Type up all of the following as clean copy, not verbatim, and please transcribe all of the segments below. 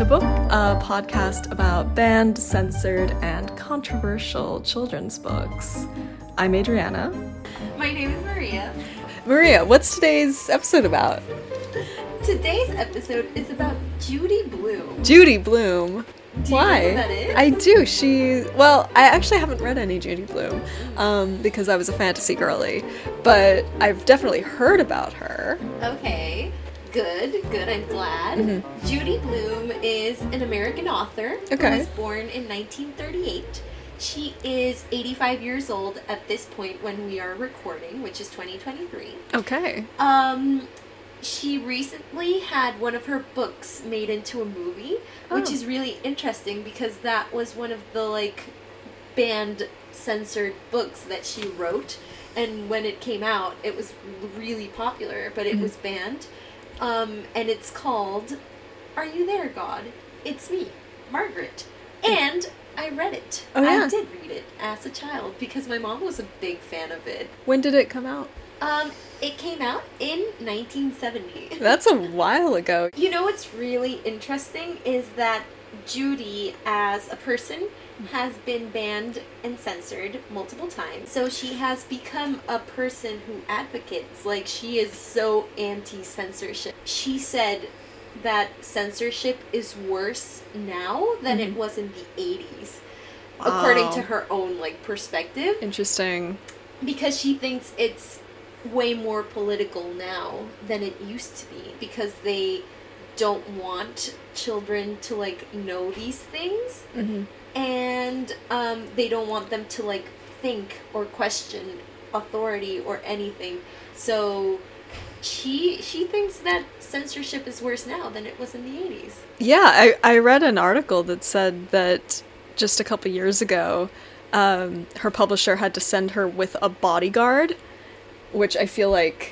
Book, a podcast about banned, censored, and controversial children's books. I'm Adriana. My name is Maria. Maria, what's today's episode about? Today's episode is about Judy Blume. Judy Blume. Do you Why? know who that is? I do. I actually haven't read any Judy Blume because I was a fantasy girly, but I've definitely heard about her. Okay. Good, I'm glad. Mm-hmm. Judy Blume is an American author who Okay. was born in 1938. She is 85 years old at this point when we are recording, which is 2023. Okay. She recently had one of her books made into a movie, which Oh. is really interesting because that was one of the, banned, censored books that she wrote. And when it came out, it was really popular, but it was banned. And it's called Are You There, God? It's Me, Margaret. And I read it. Oh, yeah. I did read it as a child because my mom was a big fan of it. When did it come out? It came out in 1970. That's a while ago. You know what's really interesting is that Judy, as a person, has been banned and censored multiple times. So she has become a person who advocates, she is so anti-censorship. She said that censorship is worse now than it was in the 80s, according to her own, perspective. Interesting. Because she thinks it's way more political now than it used to be, because they don't want children to know these things, and they don't want them to think or question authority or anything. So she thinks that censorship is worse now than it was in the 80s. Yeah, I read an article that said that just a couple years ago, her publisher had to send her with a bodyguard, which I feel like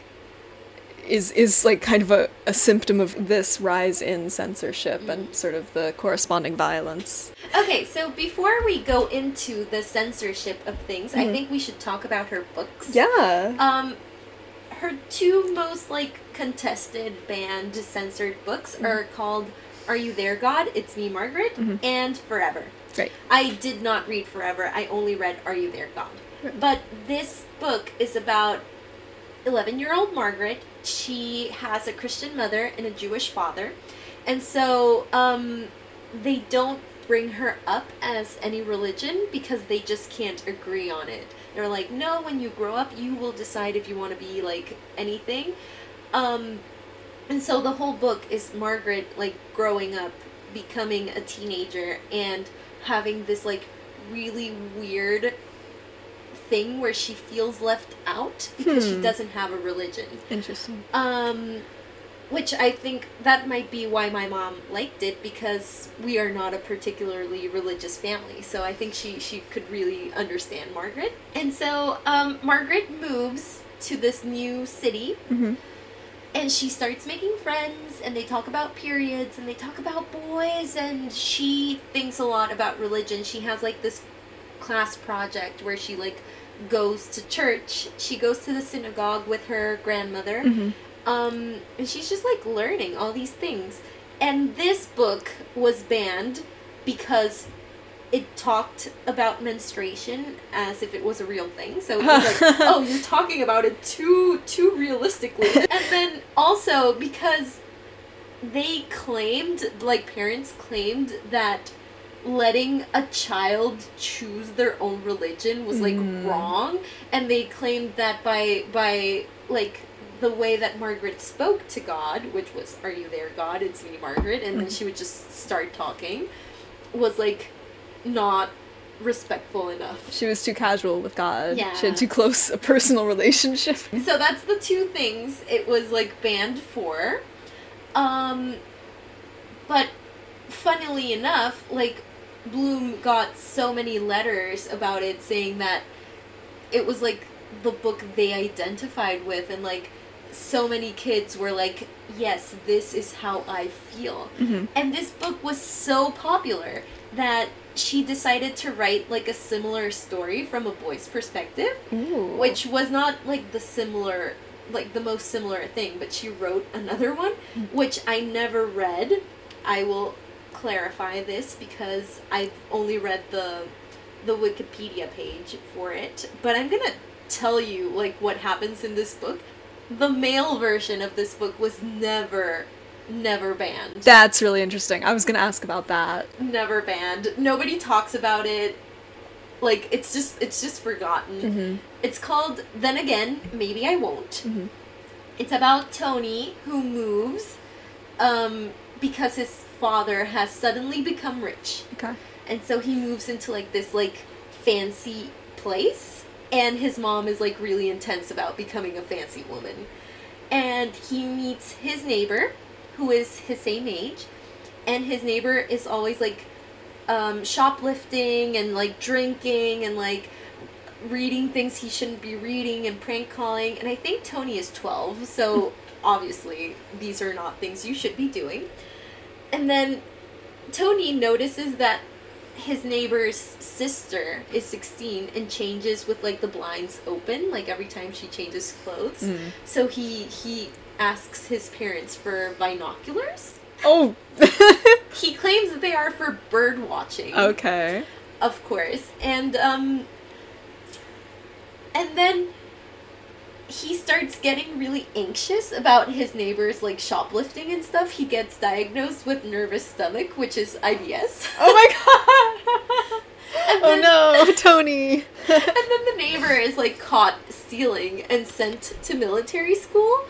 is kind of a symptom of this rise in censorship and sort of the corresponding violence. Okay, so before we go into the censorship of things, I think we should talk about her books. Yeah. Her two most contested, banned, censored books are called Are You There, God? It's Me, Margaret, and Forever. Right. I did not read Forever. I only read Are You There, God? Right. But this book is about 11-year-old Margaret. She has a Christian mother and a Jewish father. And so they don't bring her up as any religion because they just can't agree on it. They're like, no, when you grow up, you will decide if you want to be anything. And so the whole book is Margaret growing up, becoming a teenager, and having this really weird thing where she feels left out because she doesn't have a religion. Interesting. Which I think that might be why my mom liked it, because we are not a particularly religious family. So I think she could really understand Margaret. And so Margaret moves to this new city. And she starts making friends, and they talk about periods, and they talk about boys, and she thinks a lot about religion. She has this class project where she goes to church. She goes to the synagogue with her grandmother. And she's just learning all these things. And this book was banned because it talked about menstruation as if it was a real thing. So it was oh, you're talking about it too realistically. And then also because they claimed, parents claimed that letting a child choose their own religion was wrong, and they claimed that by the way that Margaret spoke to God, which was Are You There, God? It's Me, Margaret, and then she would just start talking, was not respectful enough. She was too casual with God. Yeah. She had too close a personal relationship. So that's the two things it was banned for. But funnily enough, Blume got so many letters about it saying that it was the book they identified with, and so many kids were yes, this is how I feel. And this book was so popular that she decided to write a similar story from a boy's perspective. Ooh. Which was not the most similar thing, but she wrote another one, which I never read. I will clarify this because I've only read the Wikipedia page for it, but I'm gonna tell you, like, what happens in this book. The male version of this book was never banned. That's really interesting. I was gonna ask about that. Never banned. Nobody talks about it. Like, it's just forgotten. Mm-hmm. It's called Then Again, Maybe I Won't. Mm-hmm. It's about Tony, who moves because his father has suddenly become rich. Okay. And so he moves into, like, this, like, fancy place. And his mom is, like, really intense about becoming a fancy woman. And he meets his neighbor, who is his same age. And his neighbor is always, like, shoplifting and, like, drinking and, like, reading things he shouldn't be reading and prank calling. And I think Tony is 12, so obviously these are not things you should be doing. And then Tony notices that his neighbor's sister is 16 and changes with, like, the blinds open, like, every time she changes clothes. Mm. So he asks his parents for binoculars. Oh! He claims that they are for bird watching. Okay. Of course. And then he starts getting really anxious about his neighbors, like, shoplifting and stuff. He gets diagnosed with nervous stomach, which is IBS. Oh my god! Oh no, Tony! And then the neighbor is, like, caught stealing and sent to military school.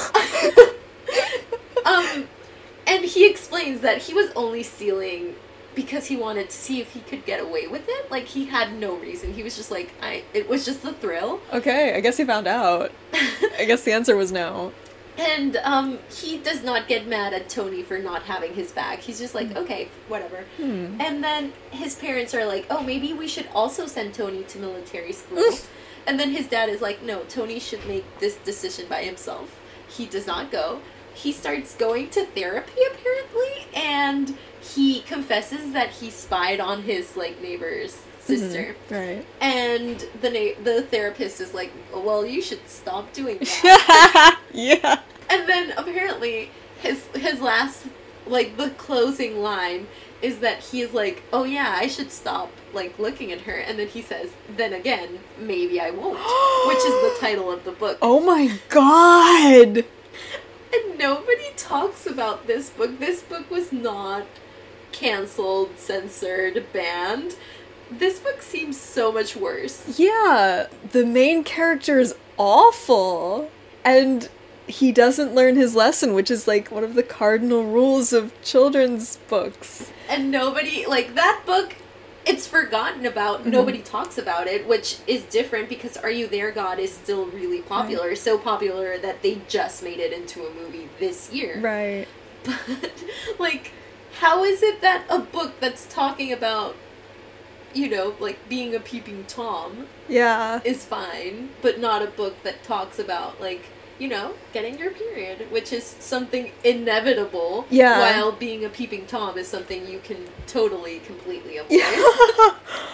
And he explains that he was only stealing because he wanted to see if he could get away with it. Like, he had no reason. He was just like, it was just the thrill. Okay, I guess he found out. I guess the answer was no. And he does not get mad at Tony for not having his bag. He's just like, okay, whatever. And then his parents are like, oh, maybe we should also send Tony to military school. And then his dad is like, no, Tony should make this decision by himself. He does not go. He starts going to therapy, apparently, and he confesses that he spied on his, like, neighbor's sister. Mm-hmm. Right. And the therapist is like, well, you should stop doing that. Yeah. And then, apparently, his last, like, the closing line is that he is like, oh yeah, I should stop, like, looking at her. And then he says, then again, maybe I won't. Which is the title of the book. Oh my god! And nobody talks about this book. This book was not canceled, censored, banned. This book seems so much worse. Yeah, the main character is awful. And he doesn't learn his lesson, which is, like, one of the cardinal rules of children's books. And nobody, like, that book, it's forgotten about. Mm-hmm. Nobody talks about it, which is different because Are You There, God is still really popular. Right. So popular that they just made it into a movie this year. Right. But, like, how is it that a book that's talking about, you know, like, being a peeping Tom is fine, but not a book that talks about, like, you know, getting your period, which is something inevitable, while being a peeping Tom is something you can totally, completely avoid. Yeah.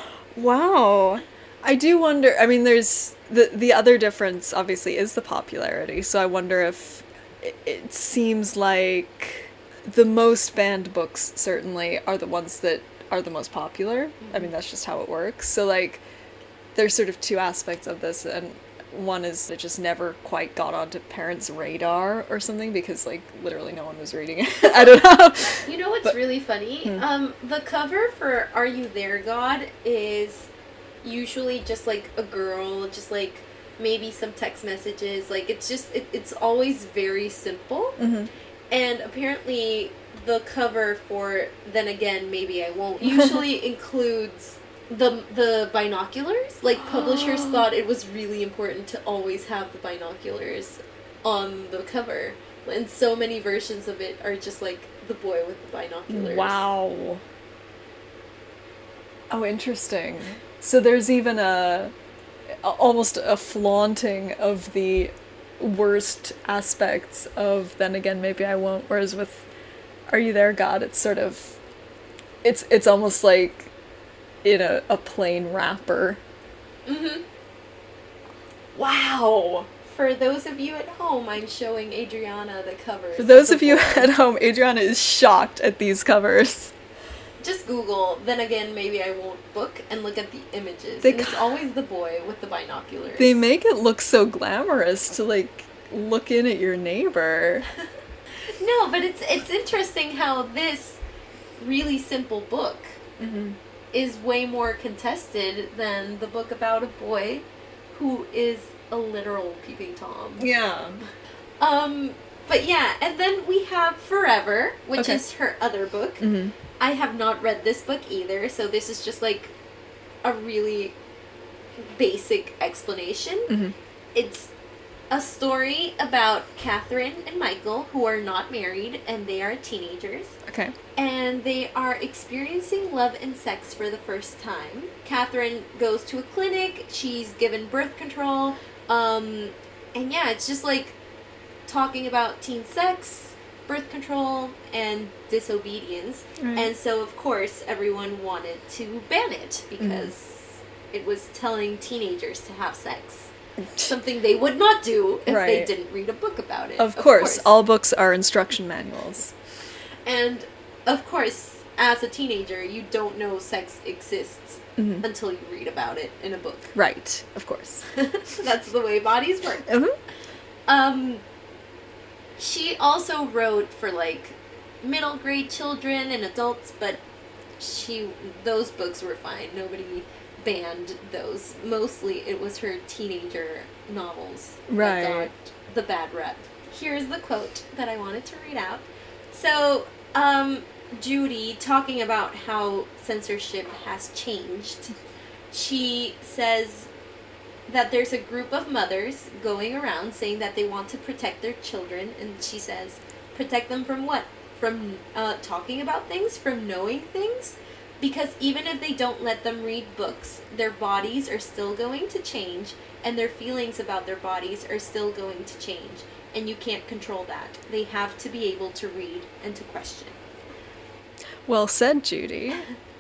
Wow. I do wonder, I mean, there's, the other difference, obviously, is the popularity, so I wonder if it seems like the most banned books, certainly, are the ones that are the most popular. Mm-hmm. I mean, that's just how it works. So, like, there's sort of two aspects of this, and one is it just never quite got onto parents' radar or something because, like, literally no one was reading it. I don't know. You know what's really funny? The cover for Are You There, God is usually just, like, a girl, just, like, maybe some text messages. Like, it's just, it's always very simple. Mm-hmm. And apparently the cover for Then Again, Maybe I Won't usually includes the binoculars. Like, publishers thought it was really important to always have the binoculars on the cover. And so many versions of it are just, like, the boy with the binoculars. Wow. Oh, interesting. So there's even almost a flaunting of the worst aspects of Then Again, Maybe I Won't, whereas with Are You There, God, it's sort of, it's almost like in a plain wrapper. Mm-hmm. Wow! For those of you at home, I'm showing Adriana the covers. For those of you at home, Adriana is shocked at these covers. just Google, then again, maybe I won't book, and look at the images. They And it's always the boy with the binoculars. They make it look so glamorous to, like, look in at your neighbor. No, but it's interesting how this really simple book is way more contested than the book about a boy who is a literal peeping Tom. Yeah. But yeah, and then we have Forever, which is her other book. Mm-hmm. I have not read this book either, so this is just like a really basic explanation. Mm-hmm. It's a story about Catherine and Michael, who are not married, and they are teenagers. Okay. And they are experiencing love and sex for the first time. Catherine goes to a clinic, she's given birth control, and yeah, it's just like talking about teen sex, birth control, and disobedience. Right. And so, of course, everyone wanted to ban it because it was telling teenagers to have sex. Something they would not do if they didn't read a book about it. Of course, all books are instruction manuals. And, of course, as a teenager, you don't know sex exists until you read about it in a book. Right, of course. That's the way bodies work. She also wrote for, like, middle grade children and adults, but those books were fine. Nobody banned those. Mostly it was her teenager novels that got the bad rep. Here's the quote that I wanted to read out. So, Judy, talking about how censorship has changed, she says that there's a group of mothers going around saying that they want to protect their children, and she says, protect them from what? From talking about things? From knowing things? Because even if they don't let them read books, their bodies are still going to change, and their feelings about their bodies are still going to change, and you can't control that. They have to be able to read and to question. Well said, Judy.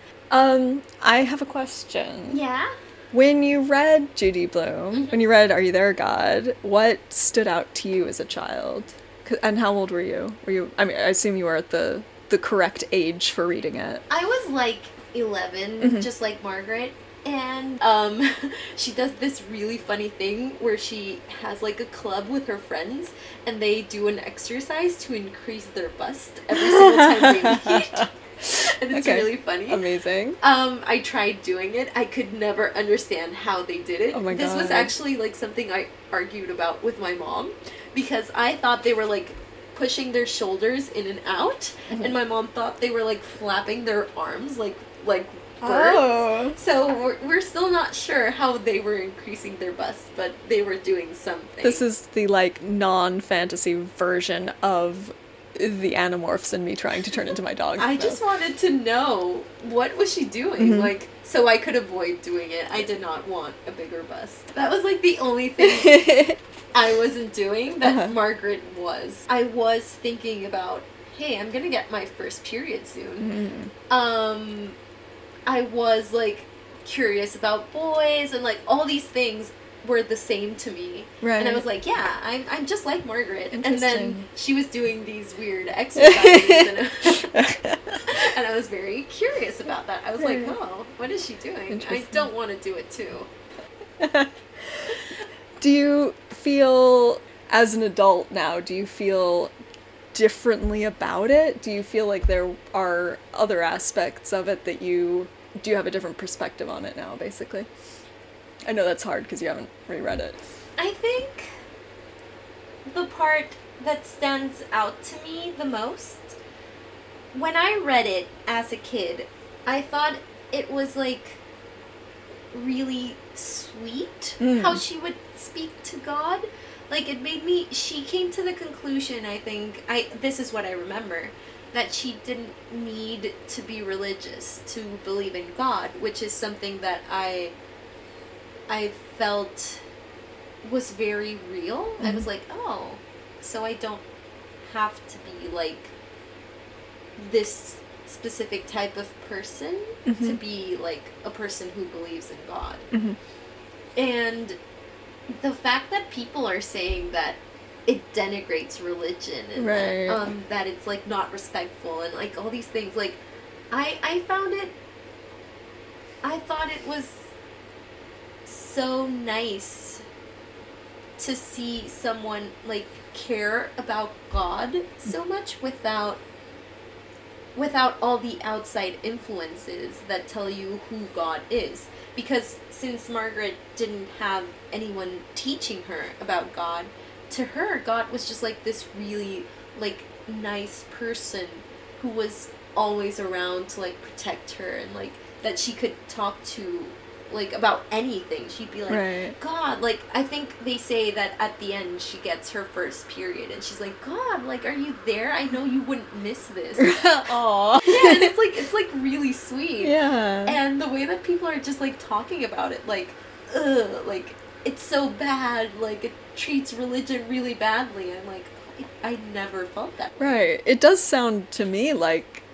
I have a question. Yeah? When you read Judy Blume, when you read Are You There, God, what stood out to you as a child? And how old were you? I assume you were at the correct age for reading it. I was like 11, just like Margaret. And she does this really funny thing where she has like a club with her friends, and they do an exercise to increase their bust every single time they meet. And it's really funny. Amazing. I tried doing it. I could never understand how they did it. Oh my God. This was actually like something I argued about with my mom, because I thought they were like pushing their shoulders in and out, and my mom thought they were like flapping their arms like birds. Oh. So we're still not sure how they were increasing their bust, but they were doing something. This is the like non-fantasy version of the Animorphs and me trying to turn into my dog. I just wanted to know, what was she doing? Like, so I could avoid doing it. I did not want a bigger bust. That was like the only thing I wasn't doing that Margaret was. I was thinking about, hey, I'm gonna get my first period soon. I was like curious about boys, and like all these things were the same to me. Right. And I was like, yeah, I'm just like Margaret. And then she was doing these weird exercises, and I was very curious about that. I was like, oh, what is she doing? I don't want to do it too. Do you feel, as an adult now, do you feel differently about it? Do you feel like there are other aspects of it that do you have a different perspective on it now, basically? I know that's hard because you haven't reread it. I think the part that stands out to me the most, when I read it as a kid, I thought it was like really sweet how she would speak to God. Like, it made me, she came to the conclusion, I think, this is what I remember, that she didn't need to be religious to believe in God, which is something that I felt was very real. I was like, oh, so I don't have to be like this specific type of person to be like a person who believes in God. And the fact that people are saying that it denigrates religion and that it's like not respectful and like all these things, like I found it, I thought it was so nice to see someone, like, care about God so much without all the outside influences that tell you who God is. Because since Margaret didn't have anyone teaching her about God, to her, God was just, like, this really, like, nice person who was always around to, like, protect her, and, like, that she could talk to, like, about anything. She'd be like, Right. God, like, I think they say that at the end she gets her first period, and she's like, God, like, are you there? I know you wouldn't miss this. Aw. Yeah, and it's like really sweet. Yeah. And the way that people are just, like, talking about it, like, ugh, like, it's so bad, like, it treats religion really badly. I'm like, I never felt that. Right. It does sound to me like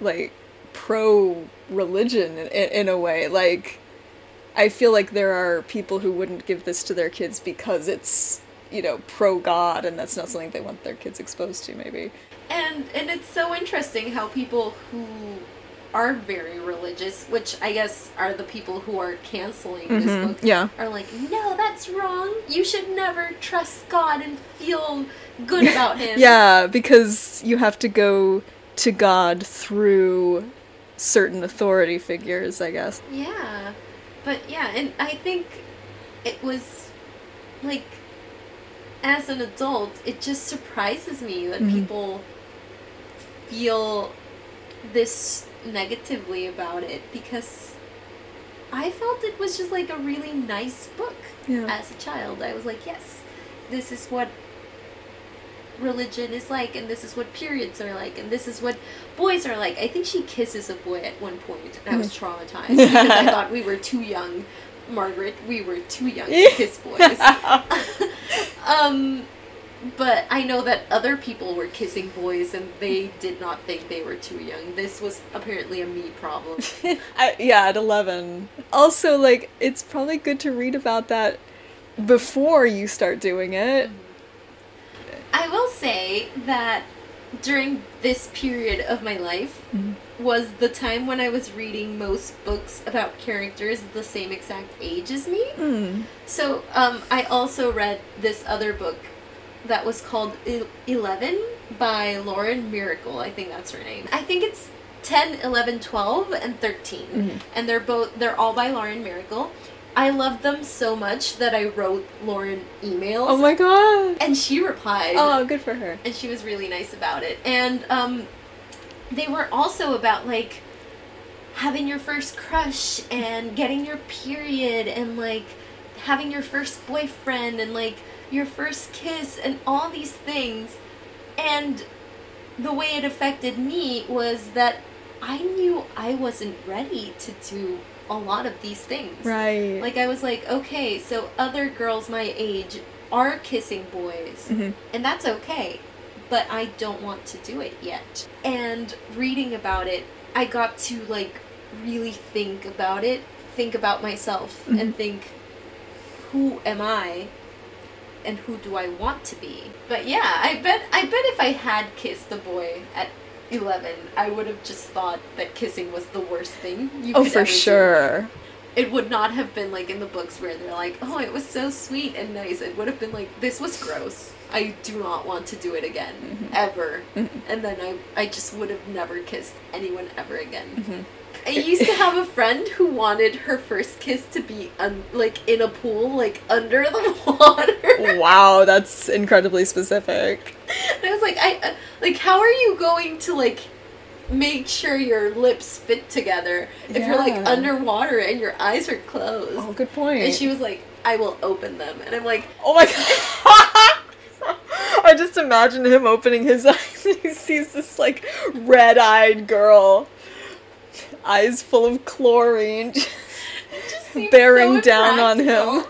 pro-religion in a way. Like, I feel like there are people who wouldn't give this to their kids because it's, you know, pro-God, and that's not something they want their kids exposed to, maybe. And it's so interesting how people who are very religious, which I guess are the people who are canceling this book, Yeah. are like, no, that's wrong. You should never trust God and feel good about him. Yeah, because you have to go to God through certain authority figures, I guess. Yeah. But yeah, and I think it was, like, as an adult, it just surprises me that people feel this negatively about it, because I felt it was just, like, a really nice book. Yeah. As a child. I was like, yes, this is what religion is like, and this is what periods are like, and this is what boys are like. I think she kisses a boy at one point, and I was traumatized because I thought we were too young. Margaret, we were too young to kiss boys. But I know that other people were kissing boys, and they did not think they were too young. This was apparently a me problem. Yeah, at 11. Also, like, it's probably good to read about that before you start doing it. I will say that during this period of my life was the time when I was reading most books about characters the same exact age as me. So I also read this other book that was called 11 by Lauren Miracle. I think that's her name. I think it's 10, 11, 12, and 13. And they're all by Lauren Miracle. I loved them so much that I wrote Lauren emails. Oh my god! And she replied. Oh, good for her. And she was really nice about it. And they were also about, like, having your first crush and getting your period and, like, having your first boyfriend and, like, your first kiss and all these things. And the way it affected me was that I knew I wasn't ready to do a lot of these things. Right. Like, I was like, okay, so other girls my age are kissing boys, and that's okay, but I don't want to do it yet. And reading about it, I got to, like, really think about it, think about myself, and think, who am I? And who do I want to be? But yeah, I bet if I had kissed a boy at 11, I would have just thought that kissing was the worst thing you could for ever sure. do. It would not have been like in the books where they're like, oh, it was so sweet and nice. It would have been like, this was gross. I do not want to do it again. Ever. And then I just would have never kissed anyone ever again. I used to have a friend who wanted her first kiss to be like in a pool, like under the water. Wow, that's incredibly specific. And I was like, like, how are you going to, like, make sure your lips fit together if you're, like, underwater and your eyes are closed? Oh, good point. And she was like, I will open them. And I'm like, oh my god. I just imagine him opening his eyes and he sees this, like, red-eyed girl. Eyes full of chlorine, just bearing so down on him.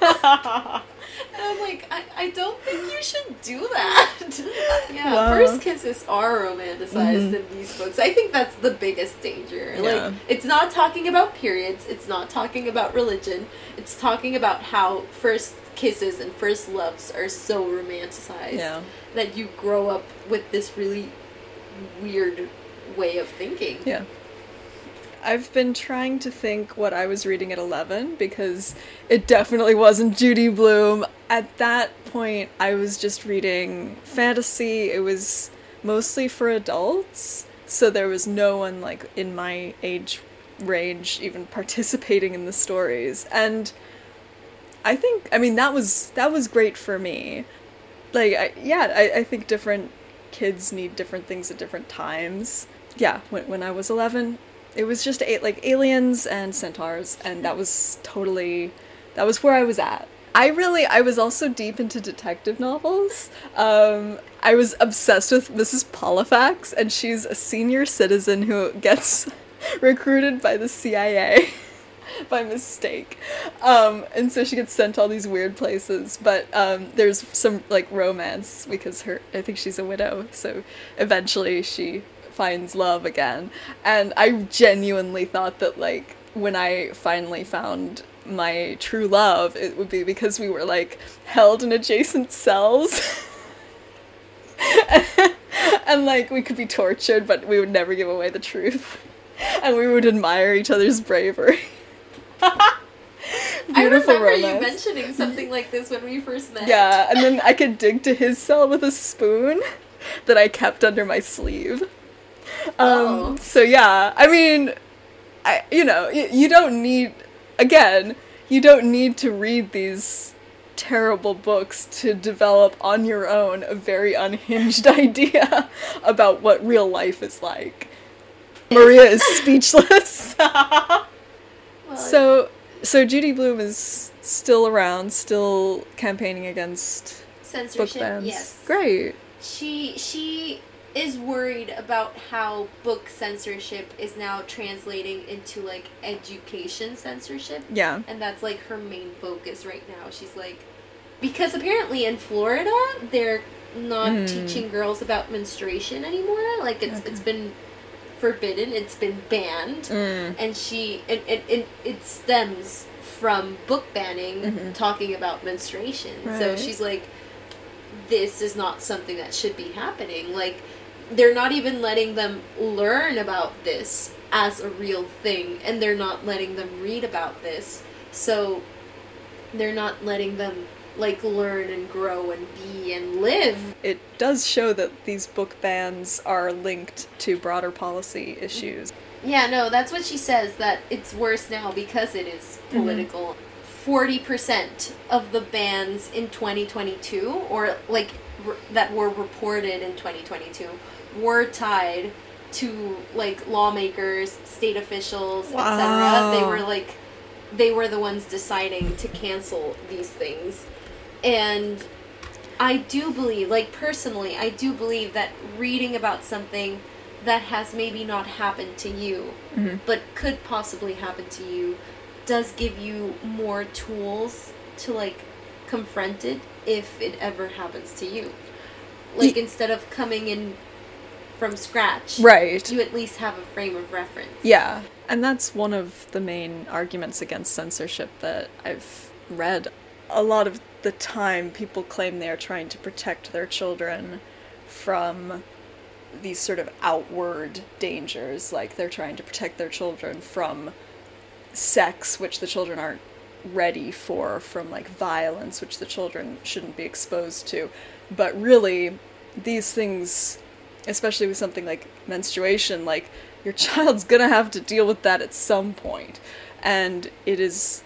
And I'm like, I don't think you should do that. Yeah, Wow. First kisses are romanticized in these books. I think that's the biggest danger. Yeah. Like, it's not talking about periods. It's not talking about religion. It's talking about how first kisses and first loves are so romanticized that you grow up with this really weird way of thinking. Yeah. I've been trying to think what I was reading at 11, because it definitely wasn't Judy Blume. At that point, I was just reading fantasy. It was mostly for adults, so there was no one, like, in my age range even participating in the stories. And I think, I mean, that was great for me. Like, I think different kids need different things at different times. Yeah, when I was 11, it was just like aliens and centaurs, and that was where I was at. I was also deep into detective novels. I was obsessed with Mrs. Polifax, and she's a senior citizen who gets recruited by the CIA by mistake. And so she gets sent to all these weird places, but there's some, like, romance, because I think she's a widow, so eventually she finds love again. And I genuinely thought that, like, when I finally found my true love, it would be because we were, like, held in adjacent cells. And, like, we could be tortured, but we would never give away the truth. And we would admire each other's bravery. Beautiful I remember romance. you mentioning something like this when we first met. Yeah, and then I could dig to his cell with a spoon that I kept under my sleeve. So yeah, I mean, you don't need, again, you don't need to read these terrible books to develop on your own a very unhinged idea about what real life is like. Maria is speechless. So Judy Blume is still around, still campaigning against censorship. Book bans. Yes, Great. She is worried about how book censorship is now translating into, like, education censorship. Yeah. And that's, like, her main focus right now. She's like, because apparently in Florida they're not teaching girls about menstruation anymore. Like, it's been forbidden, it's been banned, and it stems from book banning talking about menstruation. Right. So she's like, this is not something that should be happening. Like, they're not even letting them learn about this as a real thing, and they're not letting them read about this, so they're not letting them, like, learn and grow and be and live. It does show that these book bans are linked to broader policy issues. Yeah, no, that's what she says, that it's worse now because it is political. 40% of the bans in 2022, or, like, that were reported in 2022, were tied to, like, lawmakers, state officials, etc. They were the ones deciding to cancel these things. And I do believe, like, personally, I do believe that reading about something that has maybe not happened to you, but could possibly happen to you, does give you more tools to, like, confront it if it ever happens to you. Like, instead of coming in from scratch, right, you at least have a frame of reference. Yeah, and that's one of the main arguments against censorship that I've read. A lot of the time, people claim they are trying to protect their children from these sort of outward dangers, like they're trying to protect their children from sex, which the children aren't ready for, from, like, violence, which the children shouldn't be exposed to. But really, these things, especially with something like menstruation, like, your child's gonna have to deal with that at some point. And it is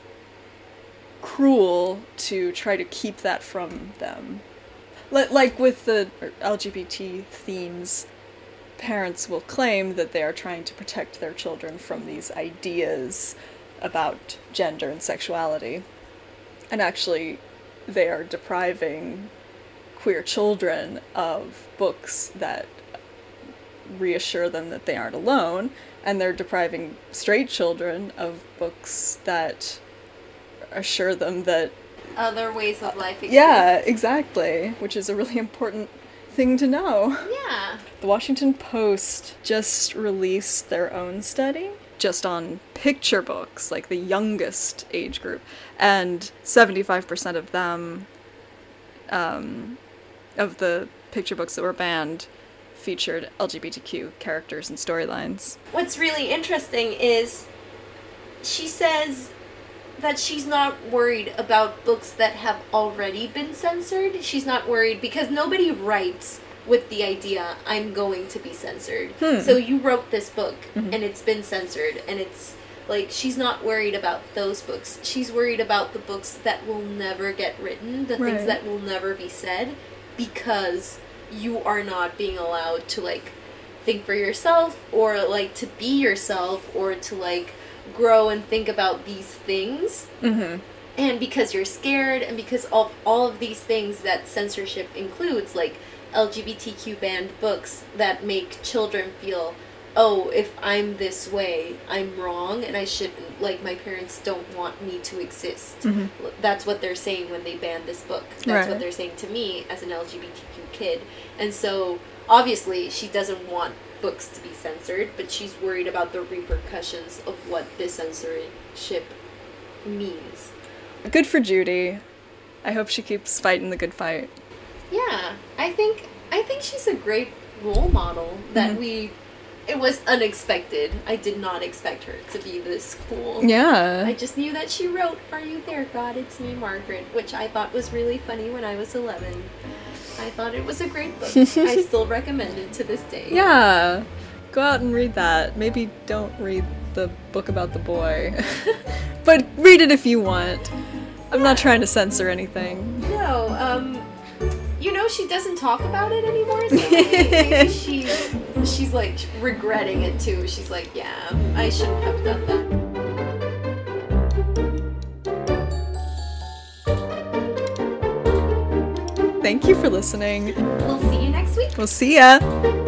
cruel to try to keep that from them. Like with the LGBT themes, parents will claim that they are trying to protect their children from these ideas about gender and sexuality. And actually, they are depriving queer children of books that reassure them that they aren't alone, and they're depriving straight children of books that assure them that other ways of life exist. Yeah, exactly, which is a really important thing to know. Yeah. The Washington Post just released their own study just on picture books, like the youngest age group, and 75% of them, of the picture books that were banned, featured LGBTQ characters and storylines. What's really interesting is she says that she's not worried about books that have already been censored. She's not worried because nobody writes with the idea, I'm going to be censored. So you wrote this book, and it's been censored, and it's like, she's not worried about those books. She's worried about the books that will never get written, the things that will never be said, because you are not being allowed to, like, think for yourself, or, like, to be yourself, or to, like, grow and think about these things. And because you're scared, and because of all of these things that censorship includes, like LGBTQ banned books that make children feel, oh, if I'm this way, I'm wrong, and I shouldn't, like, my parents don't want me to exist. That's what they're saying when they ban this book. That's what they're saying to me as an LGBTQ kid. And so, obviously, she doesn't want books to be censored, but she's worried about the repercussions of what this censorship means. Good for Judy. I hope she keeps fighting the good fight. Yeah, I think she's a great role model that it was unexpected. I did not expect her to be this cool. Yeah. I just knew that she wrote Are You There, God? It's Me, Margaret, which I thought was really funny when I was 11. I thought it was a great book. I still recommend it to this day. Yeah. Go out and read that. Maybe don't read the book about the boy. But read it if you want. I'm not trying to censor anything. No, you know, she doesn't talk about it anymore, so maybe she's like regretting it too. She's like, yeah, I shouldn't have done that. Thank you for listening. We'll see you next week. We'll see ya.